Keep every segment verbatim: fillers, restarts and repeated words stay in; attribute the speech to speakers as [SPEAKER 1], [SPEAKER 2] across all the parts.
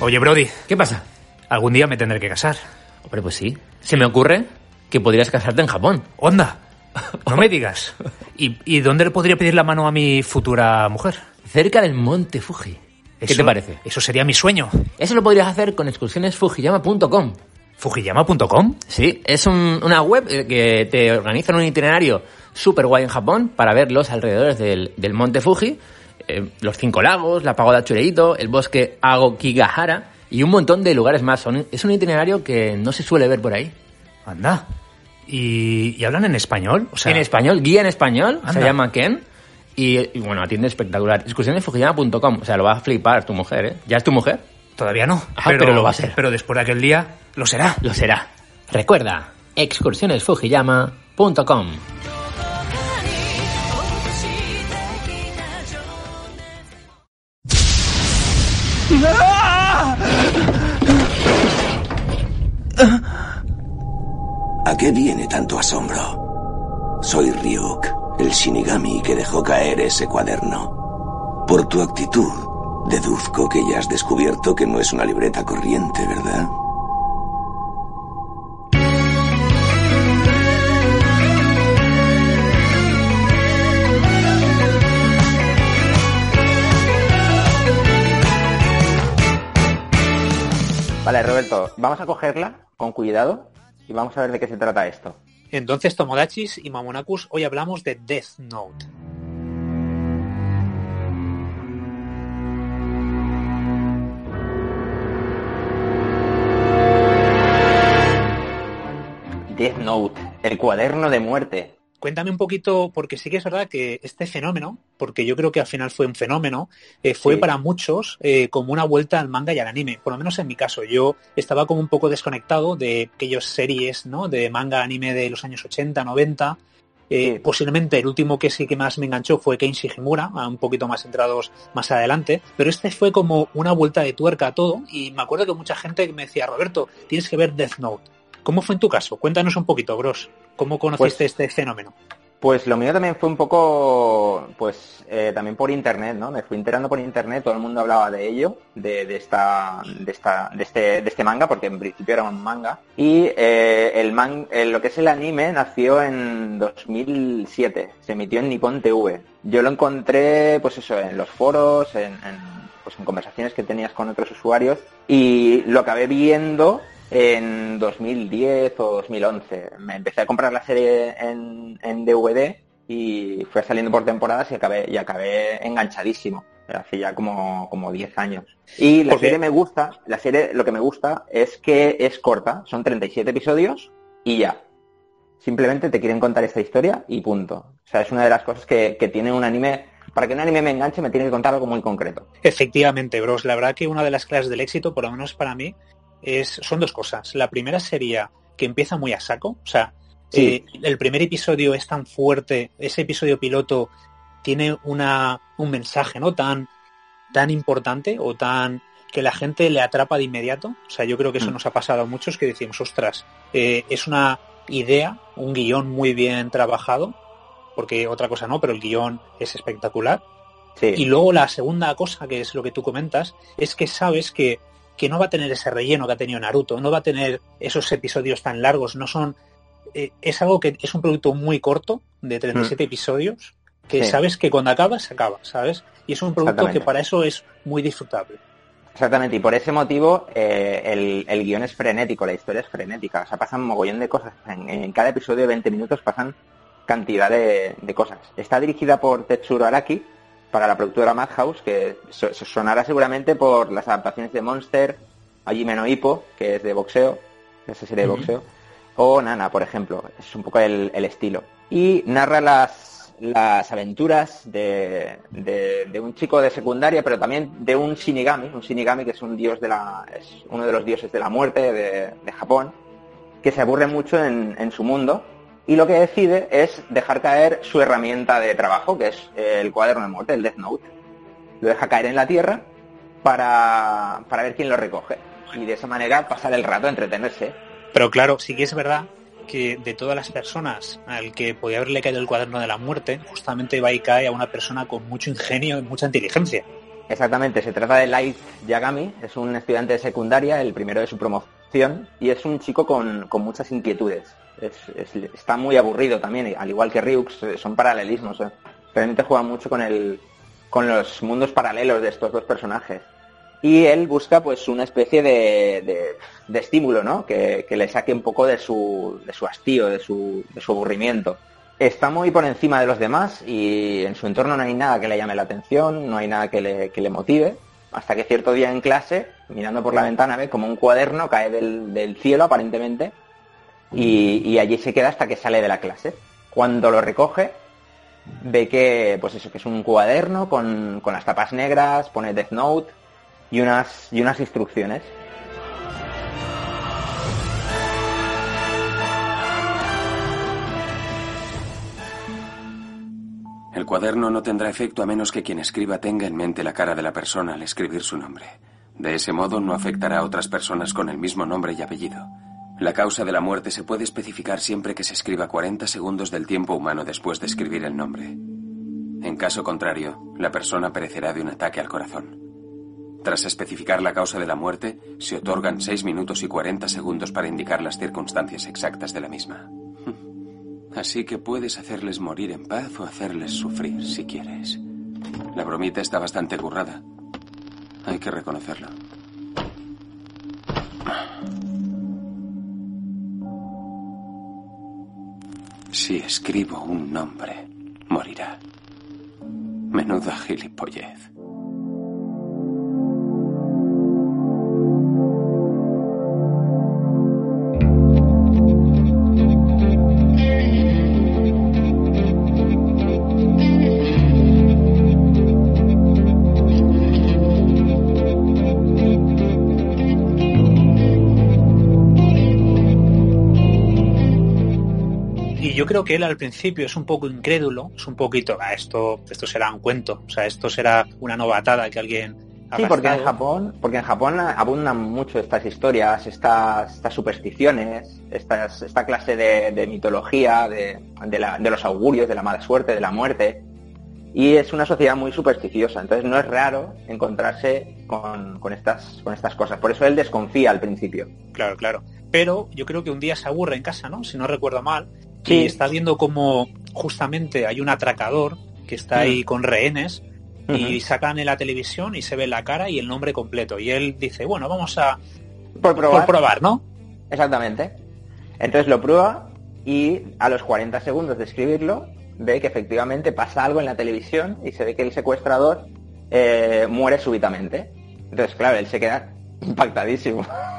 [SPEAKER 1] Oye, Brody,
[SPEAKER 2] ¿Qué pasa?
[SPEAKER 1] algún día me tendré que casar.
[SPEAKER 2] Hombre, pues sí. Se me ocurre que podrías casarte en Japón.
[SPEAKER 1] ¡Onda! No me digas. ¿Y, ¿Y dónde le podría pedir la mano a mi futura mujer?
[SPEAKER 2] Cerca del monte Fuji. ¿Qué
[SPEAKER 1] Eso-
[SPEAKER 2] te parece?
[SPEAKER 1] Eso sería mi sueño.
[SPEAKER 2] Eso lo podrías hacer con excursiones fujiyama punto com.
[SPEAKER 1] ¿Fujiyama punto com?
[SPEAKER 2] Sí, es un- una web eh, que te organiza un itinerario súper guay en Japón para ver los alrededores del, del monte Fuji, eh, los cinco lagos, la pagoda Chureito, el bosque Agokigahara y un montón de lugares más. Son- es un itinerario que no se suele ver por ahí.
[SPEAKER 1] Anda. ¿Y, y hablan en español? O sea,
[SPEAKER 2] En español, guía en español, se
[SPEAKER 1] Anda.
[SPEAKER 2] llama Ken. Y, y bueno, atiende espectacular. Excursiones fujiyama punto com. O sea, lo va a flipar tu mujer, ¿eh? ¿Ya es tu mujer?
[SPEAKER 1] Todavía no.
[SPEAKER 2] Ah, pero lo va a ser.
[SPEAKER 1] Pero después de aquel día, lo será.
[SPEAKER 2] Lo será. Recuerda, excursiones fujiyama punto com.
[SPEAKER 3] ¿A qué viene tanto asombro? Soy Ryuk, el Shinigami que dejó caer ese cuaderno. Por tu actitud, deduzco que ya has descubierto que no es una libreta corriente, ¿verdad?
[SPEAKER 4] Vale, Roberto, vamos a cogerla con cuidado y vamos a ver de qué se trata esto.
[SPEAKER 5] Entonces, Tomodachis y Mamonakus, hoy hablamos de Death Note.
[SPEAKER 4] Death Note, el cuaderno de muerte.
[SPEAKER 5] Cuéntame un poquito, porque sí que es verdad que este fenómeno, porque yo creo que al final fue un fenómeno, eh, fue
[SPEAKER 4] Sí.
[SPEAKER 5] para muchos eh, como una vuelta al manga y al anime. Por lo menos en mi caso, yo estaba como un poco desconectado de aquellas series, ¿no?, de manga anime de los años ochenta, noventa. Eh,
[SPEAKER 4] Sí.
[SPEAKER 5] Posiblemente el último que sí que más me enganchó fue Ken Shigimura, a un poquito más entrados más adelante, pero este fue como una vuelta de tuerca a todo, y me acuerdo que mucha gente me decía, Roberto, tienes que ver Death Note. ¿Cómo fue en tu caso? Cuéntanos un poquito, Bros. ¿Cómo conociste
[SPEAKER 4] Pues-
[SPEAKER 5] este fenómeno?
[SPEAKER 4] Pues lo mío también fue un poco, pues eh, también por internet, ¿no? Me fui enterando por internet, todo el mundo hablaba de ello, de, de esta, de esta, de este, de este manga, porque en principio era un manga. Y eh, el man, eh, lo que es el anime nació en dos mil siete, se emitió en Nippon T V. Yo lo encontré, pues eso, en los foros, en, en, pues en conversaciones que tenías con otros usuarios, y lo acabé viendo en dos mil diez o dos mil once. Me empecé a comprar la serie en, en D V D y fue saliendo por temporadas y acabé, y acabé enganchadísimo. Hace ya como, como diez años. Y la
[SPEAKER 5] Porque-
[SPEAKER 4] serie me gusta, la serie lo que me gusta es que es corta, son treinta y siete episodios y ya. Simplemente te quieren contar esta historia y punto. O sea, es una de las cosas que, que tiene un anime. Para que un anime me enganche me tiene que contar algo muy concreto.
[SPEAKER 5] Efectivamente, Bros. La verdad que una de las claves del éxito, por lo menos para mí, es, son dos cosas. La primera sería que empieza muy a saco. O sea,
[SPEAKER 4] Sí.
[SPEAKER 5] eh, el primer episodio es tan fuerte, ese episodio piloto tiene una, un mensaje, ¿no?, tan, tan importante o tan que la gente le atrapa de inmediato. O sea, yo creo que eso
[SPEAKER 4] Mm.
[SPEAKER 5] nos ha pasado a muchos, que decimos, ostras, eh, es una idea, un guión muy bien trabajado, porque otra cosa no, pero el guión es espectacular.
[SPEAKER 4] Sí.
[SPEAKER 5] Y luego la segunda cosa, que es lo que tú comentas, es que sabes que, que no va a tener ese relleno que ha tenido Naruto, no va a tener esos episodios tan largos, no son... eh, es algo que es un producto muy corto, de treinta y siete episodios, que
[SPEAKER 4] Sí.
[SPEAKER 5] sabes que cuando acaba, se acaba, ¿sabes? Y es un producto que
[SPEAKER 4] Exactamente.
[SPEAKER 5] para eso es muy disfrutable.
[SPEAKER 4] Exactamente, y por ese motivo eh, el, el guión es frenético, la historia es frenética, o sea, pasan un mogollón de cosas, en, en cada episodio de veinte minutos pasan cantidad de, de cosas. Está dirigida por Tetsuro Araki, para la productora Madhouse, que so- so- sonará seguramente por las adaptaciones de Monster, Hajime no Ippo, que es de boxeo, esa serie de
[SPEAKER 5] Ujú.
[SPEAKER 4] boxeo, o Nana, por ejemplo, es un poco el, el estilo. Y narra las, las aventuras de, de, de un chico de secundaria, pero también de un Shinigami, un Shinigami que es un dios de la, es uno de los dioses de la muerte de, de Japón, que se aburre mucho en, en su mundo y lo que decide es dejar caer su herramienta de trabajo, que es el cuaderno de muerte, el Death Note. Lo deja caer en la tierra para, para ver quién lo recoge y de esa manera pasar el rato, entretenerse.
[SPEAKER 5] Pero claro, sí que es verdad que de todas las personas al que podía haberle caído el cuaderno de la muerte, justamente va y cae a una persona con mucho ingenio y mucha inteligencia.
[SPEAKER 4] Exactamente, se trata de Light Yagami, es un estudiante de secundaria, el primero de su promoción, y es un chico con, con muchas inquietudes. Es, es, está muy aburrido también, al igual que Ryuk, son paralelismos. ¿eh? Realmente juega mucho con el con los mundos paralelos de estos dos personajes. Y él busca pues una especie de, de, de estímulo, ¿no? Que, que le saque un poco de su, de su hastío, de su, de su aburrimiento. Está muy por encima de los demás y en su entorno no hay nada que le llame la atención, no hay nada que le, que le motive, hasta que cierto día en clase, mirando por la ventana, ve como un cuaderno cae del, del cielo aparentemente y, y allí se queda hasta que sale de la clase. Cuando lo recoge, ve que pues eso, que es un cuaderno con, con las tapas negras, pone Death Note y unas, y unas instrucciones.
[SPEAKER 6] El cuaderno no tendrá efecto a menos que quien escriba tenga en mente la cara de la persona al escribir su nombre. De ese modo no afectará a otras personas con el mismo nombre y apellido. La causa de la muerte se puede especificar siempre que se escriba cuarenta segundos del tiempo humano después de escribir el nombre. En caso contrario, la persona perecerá de un ataque al corazón. Tras especificar la causa de la muerte, se otorgan seis minutos y cuarenta segundos para indicar las circunstancias exactas de la misma. Así que puedes hacerles morir en paz o hacerles sufrir si quieres. La bromita está bastante currada. Hay que reconocerlo. Si escribo un nombre, morirá. Menuda gilipollez.
[SPEAKER 5] Yo creo que él al principio es un poco incrédulo, es un poquito, ah, esto esto será un cuento, o sea, esto será una novatada que alguien ha
[SPEAKER 4] Sí,
[SPEAKER 5] gastado.
[SPEAKER 4] porque en Japón, porque en Japón abundan mucho estas historias, estas, estas supersticiones, estas, esta clase de, de mitología, de, de, la, de los augurios, de la mala suerte, de la muerte, y es una sociedad muy supersticiosa, entonces no es raro encontrarse con, con estas, con estas cosas, por eso él desconfía al principio.
[SPEAKER 5] Claro, claro, pero yo creo que un día se aburre en casa, ¿no? Si no recuerdo mal.
[SPEAKER 4] Sí.
[SPEAKER 5] Y está viendo como justamente hay un atracador que está ahí con rehenes uh-huh. y sacan en la televisión y se ve la cara y el nombre completo. Y él dice, bueno, vamos a...
[SPEAKER 4] Por probar.
[SPEAKER 5] Por probar, ¿no?
[SPEAKER 4] Exactamente. Entonces lo prueba y a los cuarenta segundos de escribirlo ve que efectivamente pasa algo en la televisión y se ve que el secuestrador eh, muere súbitamente. Entonces, claro, él se queda impactadísimo.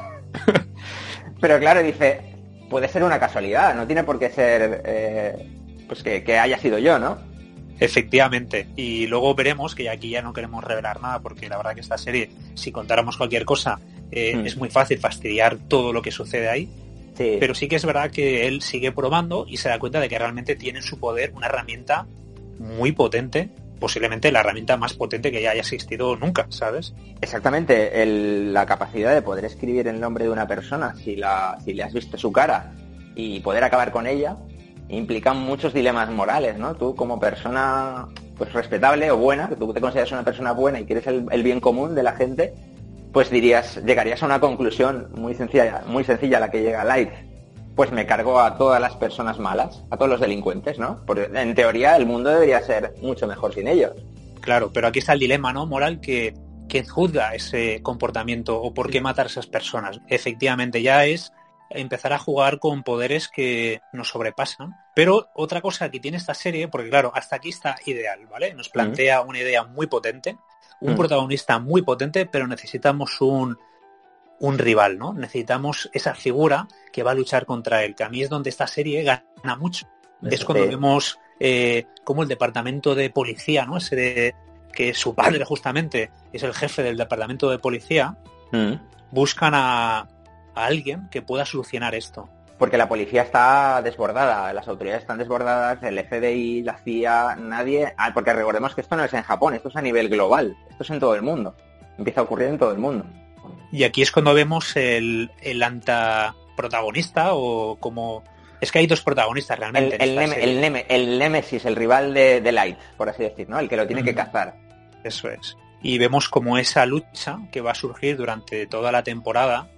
[SPEAKER 4] Pero claro, dice... Puede ser una casualidad, no tiene por qué ser eh, pues que, que haya sido yo, ¿no?
[SPEAKER 5] Efectivamente, y luego veremos que aquí ya no queremos revelar nada porque la verdad que esta serie, si contáramos cualquier cosa, eh, mm. es muy fácil fastidiar todo lo que sucede ahí, sí. Pero sí que es verdad que él sigue probando y se da cuenta de que realmente tiene en su poder una herramienta muy potente, posiblemente la herramienta más potente que ya haya existido nunca, ¿sabes?
[SPEAKER 4] Exactamente, el, la capacidad de poder escribir el nombre de una persona si, la, si le has visto su cara y poder acabar con ella implica muchos dilemas morales, ¿no? Tú como persona pues respetable o buena, que tú te consideras una persona buena y quieres el, el bien común de la gente, pues dirías, llegarías a una conclusión muy sencilla, muy sencilla a la que llega Light. Pues me cargo a todas las personas malas, a todos los delincuentes, ¿no? Porque en teoría el mundo debería ser mucho mejor sin ellos.
[SPEAKER 5] Claro, pero aquí está el dilema, ¿no? Moral que, que juzga ese comportamiento o por qué matar a esas personas. Efectivamente, ya es empezar a jugar con poderes que nos sobrepasan. Pero otra cosa que tiene esta serie, porque claro, hasta aquí está ideal, ¿vale? Nos plantea mm. una idea muy potente, un mm. protagonista muy potente, pero necesitamos un... un rival, ¿no? Necesitamos esa figura que va a luchar contra él, que a mí es donde esta serie gana mucho. Eso es cuando sí. vemos eh, como el departamento de policía, ¿no? Ese de que su padre justamente es el jefe del departamento de policía, mm. buscan a, a alguien que pueda solucionar esto.
[SPEAKER 4] Porque la policía está desbordada, las autoridades están desbordadas, el F B I, la C I A, nadie... Ah, porque recordemos que esto no es en Japón, esto es a nivel global, esto es en todo el mundo, empieza a ocurrir en todo el mundo.
[SPEAKER 5] Y aquí es cuando vemos el, el antaprotagonista o como... Es que hay dos protagonistas realmente.
[SPEAKER 4] El, el, neme, el, neme, el Némesis, el rival de, de Light, por así decir, ¿no? El que lo tiene mm. que cazar.
[SPEAKER 5] Eso es. y vemos como esa lucha que va a surgir durante toda la temporada,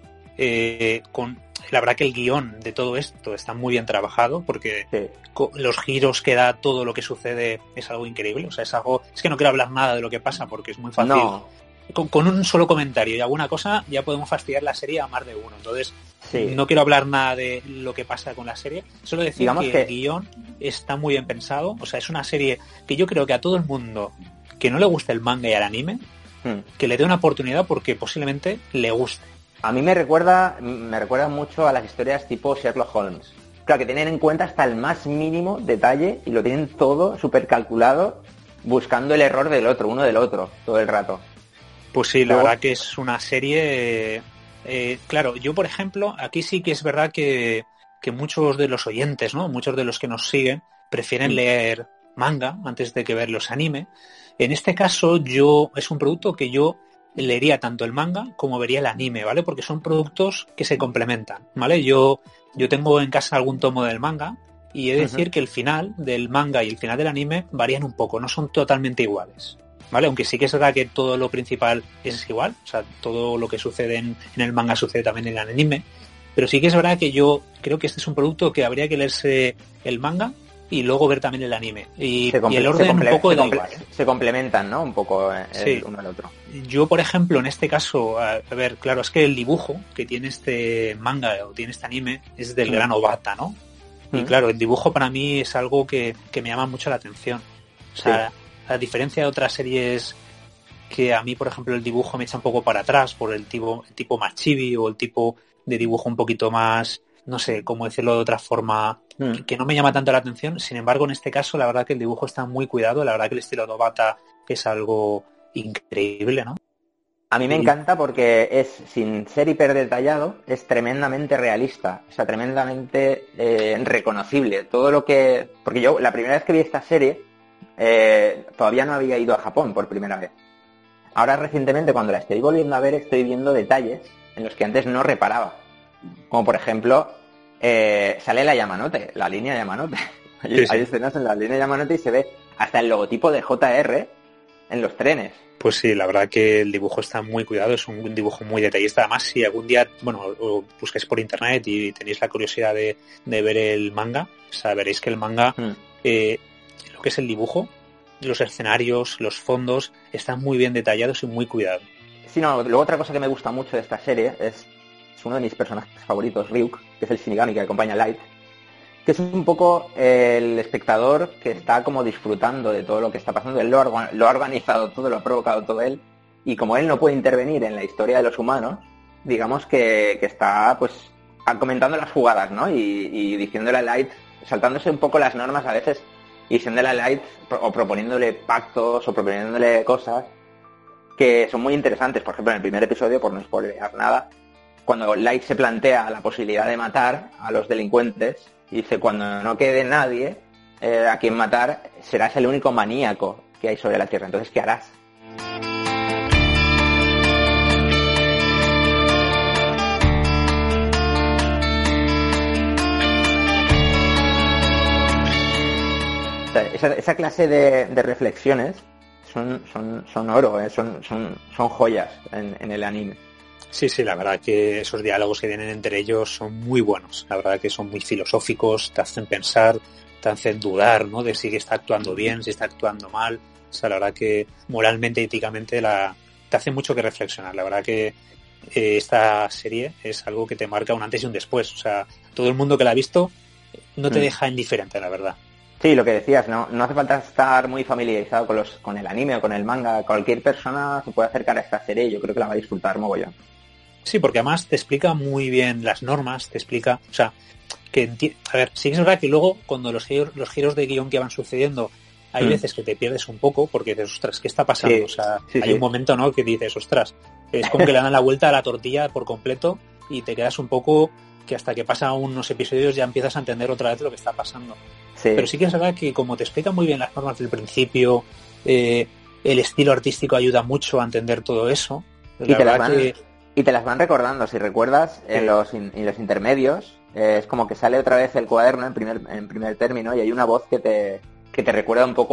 [SPEAKER 5] eh, con la verdad que el guión de todo esto está muy bien trabajado, porque sí. los giros que da todo lo que sucede es algo increíble. O sea, es algo, es que no quiero hablar nada de lo que pasa porque es muy fácil.
[SPEAKER 4] No.
[SPEAKER 5] Con, con un solo comentario y alguna cosa ya podemos fastidiar la serie a más de uno. Entonces,
[SPEAKER 4] sí.
[SPEAKER 5] no quiero hablar nada de lo que pasa con la serie. Solo decir
[SPEAKER 4] Digamos
[SPEAKER 5] que,
[SPEAKER 4] que
[SPEAKER 5] el guión está muy bien pensado. O sea, es una serie que yo creo que a todo el mundo que no le guste el manga y el anime, hmm. que le dé una oportunidad porque posiblemente le guste.
[SPEAKER 4] A mí me recuerda, me recuerda mucho a las historias tipo Sherlock Holmes. Claro, que tienen en cuenta hasta el más mínimo detalle y lo tienen todo súper calculado, buscando el error del otro, uno del otro, todo el rato.
[SPEAKER 5] Pues sí, la
[SPEAKER 4] Luego,
[SPEAKER 5] verdad que es una serie... Eh, eh, claro, yo por ejemplo, aquí sí que es verdad que, que muchos de los oyentes, ¿no? Muchos de los que nos siguen prefieren sí. leer manga antes de que ver los anime. En este caso, yo es un producto que yo leería tanto el manga como vería el anime, ¿vale? Porque son productos que se complementan, ¿vale? Yo, yo tengo en casa algún tomo del manga y he de decir uh-huh. que el final del manga y el final del anime varían un poco, no son totalmente iguales, ¿vale? Aunque sí que es verdad que todo lo principal es igual, o sea, todo lo que sucede en, en el manga sucede también en el anime, pero sí que es verdad que yo creo que este es un producto que habría que leerse el manga y luego ver también el anime. Y,
[SPEAKER 4] comple-
[SPEAKER 5] y el orden
[SPEAKER 4] comple-
[SPEAKER 5] un poco
[SPEAKER 4] se,
[SPEAKER 5] da
[SPEAKER 4] comple-
[SPEAKER 5] igual, ¿eh?
[SPEAKER 4] se complementan, ¿no? Un poco el
[SPEAKER 5] sí.
[SPEAKER 4] uno al otro.
[SPEAKER 5] Yo, por ejemplo, en este caso, a ver, claro, es que el dibujo que tiene este manga o tiene este anime es del mm. gran Obata, ¿no? Mm. Y claro, el dibujo para mí es algo que, que me llama mucho la atención. O sea, sí. a diferencia de otras series que a mí, por ejemplo, el dibujo me echa un poco para atrás por el tipo, el tipo más chibi o el tipo de dibujo un poquito más, no sé cómo decirlo de otra forma, mm. que, que no me llama tanto la atención. Sin embargo, en este caso, la verdad que el dibujo está muy cuidado. La verdad que el estilo de Obata es algo increíble, ¿no?
[SPEAKER 4] A mí me
[SPEAKER 5] y...
[SPEAKER 4] encanta porque es, sin ser hiper detallado, es tremendamente realista, o sea, tremendamente eh, reconocible. Todo lo que... Porque yo, la primera vez que vi esta serie, eh, todavía no había ido a Japón por primera vez. Ahora, recientemente, cuando la estoy volviendo a ver, estoy viendo detalles en los que antes no reparaba. Como, por ejemplo, eh, sale la Yamanote, la línea Yamanote. Hay, sí, sí. hay escenas en la línea Yamanote y se ve hasta el logotipo de J R en los trenes.
[SPEAKER 5] Pues sí, la verdad que el dibujo está muy cuidado, es un dibujo muy detallista. Además, si algún día, bueno, busquéis por internet y tenéis la curiosidad de, de ver el manga, o sea, veréis que el manga, mm. eh, lo que es el dibujo, los escenarios, los fondos, están muy bien detallados y muy cuidados.
[SPEAKER 4] Sí, no, luego otra cosa que me gusta mucho de esta serie es, es uno de mis personajes favoritos, Ryuk, que es el Shinigami que acompaña a Light, que es un poco el espectador que está como disfrutando de todo lo que está pasando. Él lo ha, lo ha organizado todo, lo ha provocado todo él, y como él no puede intervenir en la historia de los humanos, digamos que, que está pues comentando las jugadas, ¿no? Y, y diciéndole a Light, saltándose un poco las normas a veces, y diciéndole a Light o proponiéndole pactos o proponiéndole cosas que son muy interesantes. Por ejemplo, en el primer episodio, por no spoilear nada, cuando Light se plantea la posibilidad de matar a los delincuentes, y dice, cuando no quede nadie eh, a quien matar, serás el único maníaco que hay sobre la Tierra. Entonces, ¿qué harás? O sea, esa, esa clase de, de reflexiones son, son, son oro, ¿eh? son, son, son joyas en, en el anime.
[SPEAKER 5] Sí, sí, la verdad que esos diálogos que tienen entre ellos son muy buenos. La verdad que son muy filosóficos, te hacen pensar, te hacen dudar, ¿no? De si está actuando bien, si está actuando mal. O sea, la verdad que moralmente y éticamente la, te hace mucho que reflexionar. La verdad que eh, esta serie es algo que te marca un antes y un después. O sea, todo el mundo que la ha visto no te mm. deja indiferente, la verdad.
[SPEAKER 4] Sí, lo que decías, no, no hace falta estar muy familiarizado con los, con el anime o con el manga. Cualquier persona se puede acercar a esta serie y yo creo que la va a disfrutar mogollón.
[SPEAKER 5] Sí, porque además te explica muy bien las normas, te explica, o sea, que enti- a ver, sí que es verdad que luego cuando los giros, los giros de guión que van sucediendo, hay mm. veces que te pierdes un poco porque dices, ostras, ¿qué está pasando? Sí, o sea, sí, hay sí. un momento, ¿no?, que dices, ostras, es como que le dan la vuelta a la tortilla por completo y te quedas un poco que hasta que pasan unos episodios ya empiezas a entender otra vez lo que está pasando. Sí. Pero sí que es verdad que como te explican muy bien las normas del principio, eh, el estilo artístico ayuda mucho a entender todo eso.
[SPEAKER 4] Y te, las van, que... y te las van recordando, si recuerdas, sí. en, los, en los intermedios, eh, es como que sale otra vez el cuaderno en primer, en primer término y hay una voz que te, que te recuerda un poco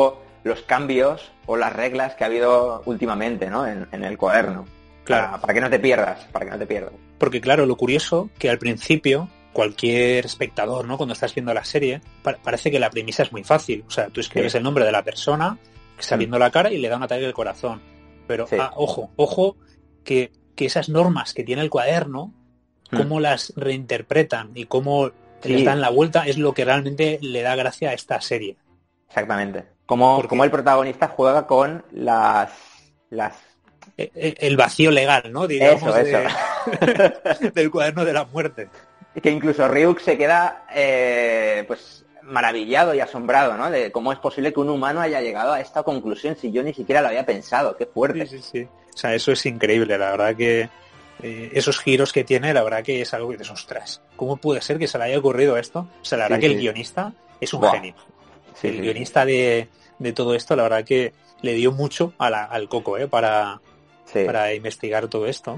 [SPEAKER 4] los cambios o las reglas que ha habido últimamente, ¿no? En, en el cuaderno.
[SPEAKER 5] Claro.
[SPEAKER 4] Para, para que no te pierdas, para que no te pierdas.
[SPEAKER 5] Porque claro, lo curioso que al principio cualquier espectador, ¿no? Cuando estás viendo la serie, pa- parece que la premisa es muy fácil. O sea, tú escribes
[SPEAKER 4] Sí.
[SPEAKER 5] el nombre de la persona, sabiendo la cara y le da un ataque del corazón. Pero,
[SPEAKER 4] Sí.
[SPEAKER 5] ah, ojo, ojo, que, que esas normas que tiene el cuaderno,
[SPEAKER 4] Mm.
[SPEAKER 5] cómo las reinterpretan y cómo
[SPEAKER 4] Sí.
[SPEAKER 5] les dan la vuelta, es lo que realmente le da gracia a esta serie.
[SPEAKER 4] Exactamente. Como,
[SPEAKER 5] Porque-
[SPEAKER 4] como el protagonista juega con las... las
[SPEAKER 5] E- e- El vacío legal, ¿no? Digamos,
[SPEAKER 4] Eso,
[SPEAKER 5] de-
[SPEAKER 4] eso.
[SPEAKER 5] del cuaderno de la muerte.
[SPEAKER 4] que incluso Ryuk se queda eh, pues maravillado y asombrado, ¿no? De cómo es posible que un humano haya llegado a esta conclusión si yo ni siquiera lo había pensado. Qué fuerte.
[SPEAKER 5] Sí, sí, sí. O sea, eso es increíble, la verdad que eh, esos giros que tiene, la verdad que es algo que dices, ostras, ¿cómo puede ser que se le haya ocurrido esto? O sea, la verdad
[SPEAKER 4] Sí,
[SPEAKER 5] que
[SPEAKER 4] sí.
[SPEAKER 5] el guionista es un
[SPEAKER 4] Buah.
[SPEAKER 5] genio.
[SPEAKER 4] Sí,
[SPEAKER 5] el
[SPEAKER 4] sí,
[SPEAKER 5] guionista de, de todo esto, la verdad que le dio mucho a la- al coco, ¿eh? Para,
[SPEAKER 4] sí.
[SPEAKER 5] para investigar todo esto.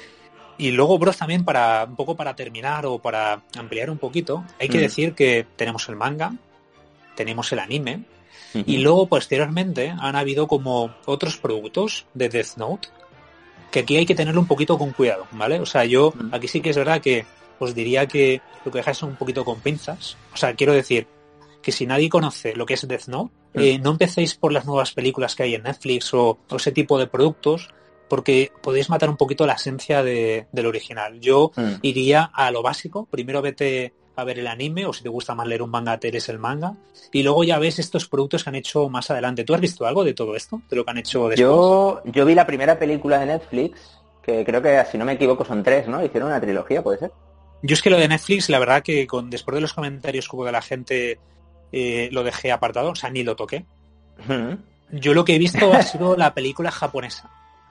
[SPEAKER 5] Y luego, Bros, también para un poco para terminar o para ampliar un poquito, hay que
[SPEAKER 4] Mm.
[SPEAKER 5] decir que tenemos el manga, tenemos el anime,
[SPEAKER 4] Ujú.
[SPEAKER 5] y luego posteriormente han habido como otros productos de Death Note que aquí hay que tenerlo un poquito con cuidado, ¿vale? O sea, yo
[SPEAKER 4] Mm.
[SPEAKER 5] aquí sí que es verdad que os diría que lo que dejáis un poquito con pinzas. O sea, quiero decir que si nadie conoce lo que es Death Note,
[SPEAKER 4] Mm.
[SPEAKER 5] eh, no empecéis por las nuevas películas que hay en Netflix o, o ese tipo de productos, porque podéis matar un poquito la esencia de, del original. Yo
[SPEAKER 4] Mm.
[SPEAKER 5] iría a lo básico. Primero vete a ver el anime, o si te gusta más leer un manga, te lees el manga. Y luego ya ves estos productos que han hecho más adelante. ¿Tú has visto algo de todo esto? ¿De lo que han hecho después?
[SPEAKER 4] Yo, yo vi la primera película de Netflix, que creo que, si no me equivoco, son tres, ¿no? Hicieron una trilogía, ¿puede ser?
[SPEAKER 5] Yo es que lo de Netflix, la verdad que con después de los comentarios que hubo de la gente, eh, lo dejé apartado, o sea, ni lo toqué.
[SPEAKER 4] Ujú.
[SPEAKER 5] Yo lo que he visto ha sido la película japonesa.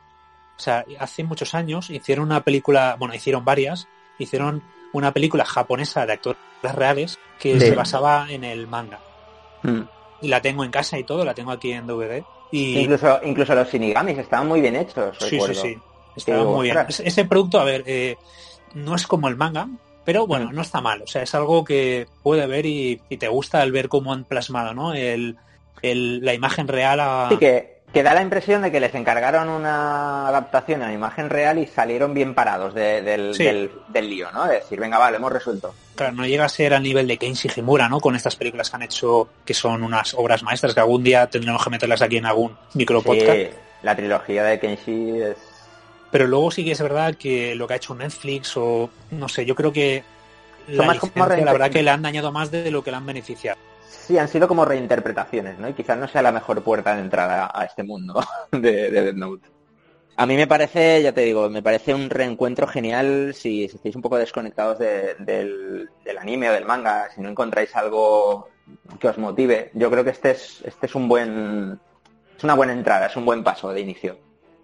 [SPEAKER 5] O sea, hace muchos años hicieron una película, bueno, hicieron varias, hicieron una película japonesa de actores reales que
[SPEAKER 4] Sí.
[SPEAKER 5] se basaba en el manga.
[SPEAKER 4] Mm.
[SPEAKER 5] Y la tengo en casa y todo, la tengo aquí en D V D. Y
[SPEAKER 4] Incluso, incluso los shinigamis estaban muy bien hechos,
[SPEAKER 5] sí, sí,
[SPEAKER 4] recuerdo.
[SPEAKER 5] sí, estaba
[SPEAKER 4] Digo,
[SPEAKER 5] muy bien.
[SPEAKER 4] ostras.
[SPEAKER 5] Es- Ese producto, a ver, eh, no es como el manga, pero bueno,
[SPEAKER 4] Mm.
[SPEAKER 5] no está mal. O sea, es algo que puede ver y, y te gusta al ver cómo han plasmado, ¿no? El, el- la imagen real a...
[SPEAKER 4] Sí, que, que da la impresión de que les encargaron una adaptación a la imagen real y salieron bien parados de- del,
[SPEAKER 5] Sí.
[SPEAKER 4] del, del lío, ¿no? De decir, venga, vale, hemos resuelto.
[SPEAKER 5] Claro, no llega a ser al nivel de Kensei Himura, ¿no? Con estas películas que han hecho, que son unas obras maestras, que algún día tendremos que meterlas aquí en algún micropodcast.
[SPEAKER 4] Sí, la trilogía de Kenshi es...
[SPEAKER 5] Pero luego sí que es verdad que lo que ha hecho Netflix o, no sé, yo creo que la
[SPEAKER 4] más como
[SPEAKER 5] licencia, la
[SPEAKER 4] reinter-
[SPEAKER 5] verdad que le han dañado más de lo que le han beneficiado.
[SPEAKER 4] Sí, han sido como reinterpretaciones, ¿no? Y quizás no sea la mejor puerta de entrada a este mundo de, de Death Note. A mí me parece, ya te digo, me parece un reencuentro genial si, si estáis un poco desconectados de- del, del anime o del manga, si no encontráis algo que os motive. Yo creo que este es, este es un buen, es una buena entrada, es un buen paso de inicio.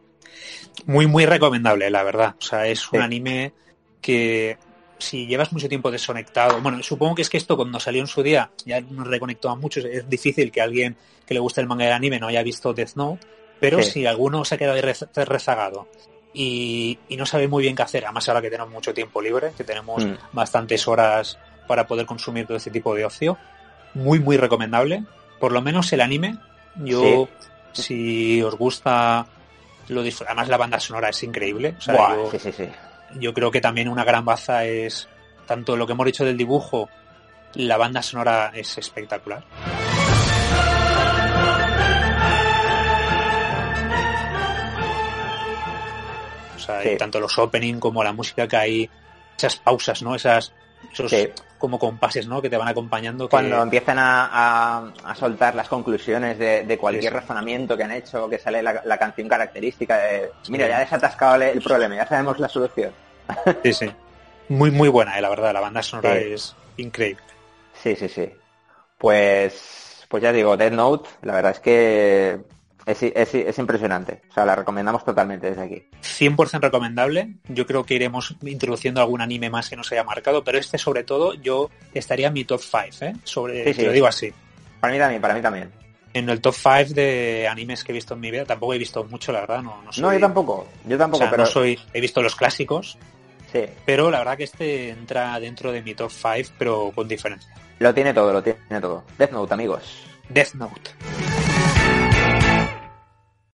[SPEAKER 5] Muy, muy recomendable, la verdad. O sea, es un
[SPEAKER 4] Sí.
[SPEAKER 5] anime que si llevas mucho tiempo desconectado, bueno, supongo que es que esto cuando salió en su día ya nos reconectó a muchos. Es difícil que alguien que le guste el manga y el anime no haya visto Death Note, pero
[SPEAKER 4] Sí.
[SPEAKER 5] si alguno se ha quedado ahí rez- rezagado y, y no sabe muy bien qué hacer, además ahora que tenemos mucho tiempo libre, que tenemos
[SPEAKER 4] Mm.
[SPEAKER 5] bastantes horas para poder consumir todo este tipo de ocio, muy, muy recomendable. Por lo menos el anime, yo, si os gusta, lo disfruto. Además la banda sonora es increíble. O sea,
[SPEAKER 4] Buah,
[SPEAKER 5] yo,
[SPEAKER 4] sí, sí, sí.
[SPEAKER 5] yo creo que también una gran baza es tanto lo que hemos dicho del dibujo, la banda sonora es espectacular. O sea,
[SPEAKER 4] Sí.
[SPEAKER 5] y tanto los opening como la música que hay, esas pausas, ¿no? Esas, esos
[SPEAKER 4] Sí.
[SPEAKER 5] como compases, ¿no? Que te van acompañando. que-
[SPEAKER 4] Cuando empiezan a, a- a soltar las conclusiones de, de cualquier
[SPEAKER 5] Eso.
[SPEAKER 4] razonamiento que han hecho, que sale la, la canción característica de, mira,
[SPEAKER 5] Sí.
[SPEAKER 4] ya desatascado el, el problema, ya sabemos la solución.
[SPEAKER 5] Sí, sí. Muy, muy buena, eh, la verdad. La banda sonora
[SPEAKER 4] Sí.
[SPEAKER 5] es increíble.
[SPEAKER 4] Sí, sí, sí. Pues, pues ya digo, Death Note, la verdad es que es, es, es impresionante. O sea, la recomendamos totalmente desde aquí.
[SPEAKER 5] cien por ciento recomendable. Yo creo que iremos introduciendo algún anime más que nos haya marcado, pero este sobre todo yo estaría en mi top cinco, ¿eh? Sobre,
[SPEAKER 4] Sí,
[SPEAKER 5] te
[SPEAKER 4] sí.
[SPEAKER 5] lo digo así.
[SPEAKER 4] Para mí también, para mí también.
[SPEAKER 5] En el top cinco de animes que he visto en mi vida, tampoco he visto mucho, la verdad, no, no soy...
[SPEAKER 4] No, yo tampoco, yo
[SPEAKER 5] o
[SPEAKER 4] tampoco,
[SPEAKER 5] sea,
[SPEAKER 4] pero
[SPEAKER 5] no soy... He visto los clásicos,
[SPEAKER 4] sí,
[SPEAKER 5] pero la verdad que este entra dentro de mi top cinco, pero con diferencia.
[SPEAKER 4] lo tiene todo, lo tiene todo. Death Note, amigos.
[SPEAKER 5] Death Note.